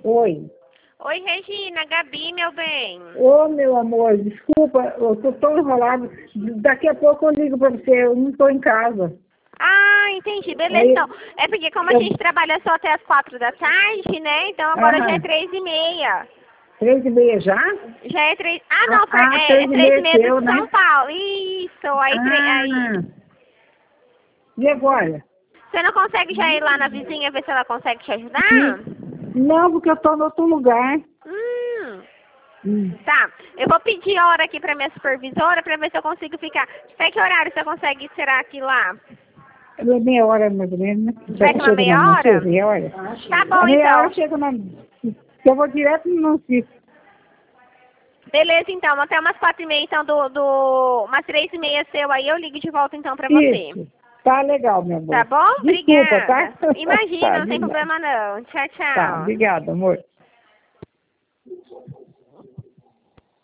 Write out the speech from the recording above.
Oi. Oi, Regina, Gabi, meu bem. Ô, meu amor, desculpa, eu tô tão enrolado. Daqui a pouco eu ligo pra você, eu não tô em casa. Ah, entendi, beleza. Aí, Então, é porque como a eu... gente trabalha só até as 4 da tarde, né? Então agora já é Aham. 3h30. 3h30 já? Já é 3... Ah, não, é 3h30 3h30 seu, de né? São Paulo. Isso, aí... Ah, e agora? Você não consegue já ir lá na vizinha ver se ela consegue te ajudar? Não, porque eu tô em outro lugar. Hum, Hum. tá. Eu vou pedir a hora aqui pra minha supervisora pra ver se eu consigo ficar. Até que horário você consegue tirar aqui lá? Meia hora mais ou menos, né? Daqui uma Chega na meia hora? meia hora. Tá A bom, meia hora então. chega na... Eu vou direto no Nancy. Beleza, então. Até umas 4h30, então, umas 3h30 seu aí, eu ligo de volta, então, pra você. Isso. Tá legal, meu amor. Tá bom? Desculpa, tá? Obrigada. Imagina, Tá, não tem problema não. Tchau, tá, tchau. obrigada, amor.